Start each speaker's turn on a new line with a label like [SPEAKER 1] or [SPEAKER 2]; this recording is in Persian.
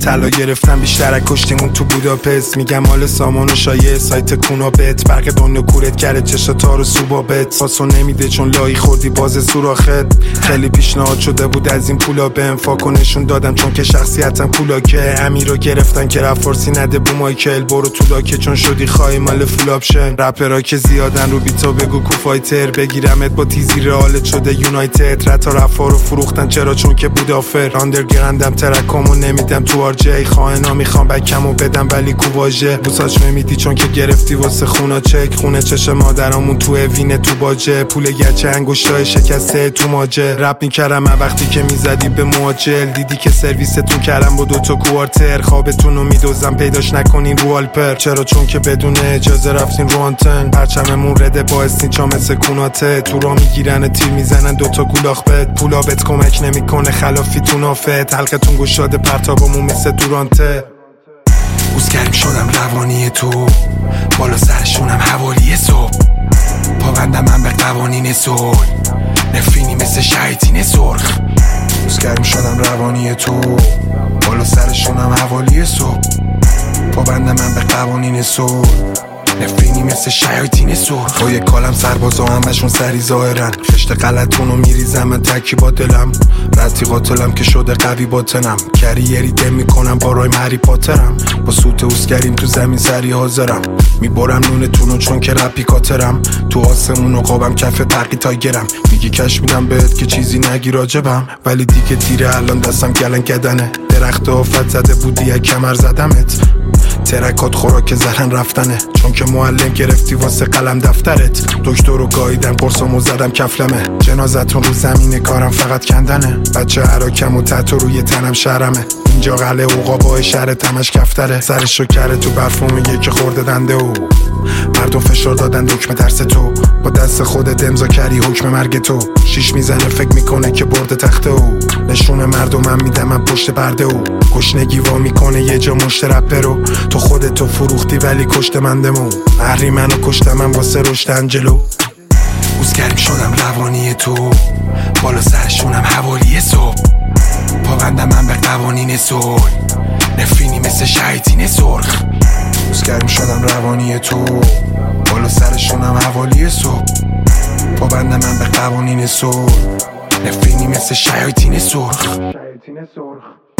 [SPEAKER 1] طلا گرفتم بیشتر از کشتیمون تو بوداپست. میگم مال سامان و شایع سایت کونابت، برق دنیا کورت کرده چشا تار و سوبابت. پاسو نمیده چون لایی خوردی باز سوراخت. خیلی پیشنهاد شده بود از این پولا بهم، فاکنشون دادم چون که شخصیتم کولاکه. امیر رو گرفتن که رفت فارسی نده بو مایکل، برو تو لاکه چون شدی خواهی مال فول آپشن. رپرها که زیادن رو بیتا بگو کوفایتر، بگیرمت با تیزی رئالت شده یونایتد. رتا رفا رو فروختن چرا چون که بود آفر. آندرگراندم ترکامو نمیدم تو آرجی، خائنا میخوام بکمو بدم ولی کوواژه. بوساش میدی چون که گرفتی واسه خونا چک. خونه چش مادرامون تو اوینه تو باجه، پول گچه انگشتای شکسته تو ماجه. رپ میکردم وقتی که میزدی به مواجل، دیدی که سرویستون کردم با دوتا کوارتر. خوابتون رو میدوزم پیداش نکنین رو آلپر، چرا چون که بدون اجازه رفتین رو آنتن. پرچممون رده با استینچا مثل کوناته، تو را میگیرن تیر میزنن دوتا گولاخ بد. پولا بهت کمک نمیکنه خلافی تو نافت، حلقتون گشاده پرتابمون مثل دورانته.
[SPEAKER 2] بوزگرم شدم روانی تو، بالا سرشونم حوالی صبح. پابندم من به قوانین صلح، نفرینی مثل شیاطین سرخ. بوزگرم شدم روانی تو، بالا سرشونم حوالی صبح. پابندم من به قوانین صلح، نفرینی مثل شیاطین سرخ. با یک کالم سربازا همشون سری ظاهرن، خشت غلطونو میریزم من تکی با دلم. رتی قاتلم که شده قوی باطنم، کریری دم میکنم با رایم هری پاترم. با سوت اوسگریم تو زمین سری حاضرم، میبرم نونتونو چون که رپی کاترم. تو آسمون و قابم کف ترقی تایگرم، میگی کش میدم بهت که چیزی نگی راجبم. ولی دیگه دیره الان دستم گلن گدنه، درخت آفت زده بودی یک کمر زدمت. ترکات خوراک زهرن رفتنه، چون که معلم گرفتی واسه قلم دفترت. دکتر رو گاییدم قرصمو زدم کفلمه، جنازتون رو زمین کارم فقط کندنه. بچه عراکم و تتو روی تنم شرمه، اینجا قلعه اوقابای شهر تمش کفتره. سرشو کره تو برفو میگه که خورده دنده و مردم فشار دادن دکمه ترس تو. با دست خودت امضا کردی حکم مرگ تو. شیش میزنه فکر میکنه که برده تخته و نشون مردمم میدم من پشت پرده و گشنگی وا میکنه یه جا مشت رپه رو. تو خودتو فروختی ولی کشت مندمو، محری منو کشتم من واسه رشد انجلو. بوزگرم شدم روانی تو، بالا سرشونم حوالی صبح. پابندم من به قوانین صلح، نفرینی مثل شیاطین سرخ. بوزگرم شدم روانی تو، بالا سرشونم حوالی صبح. پابندم من به قوانین صلح، نفرینی مثل شیاطین سرخ.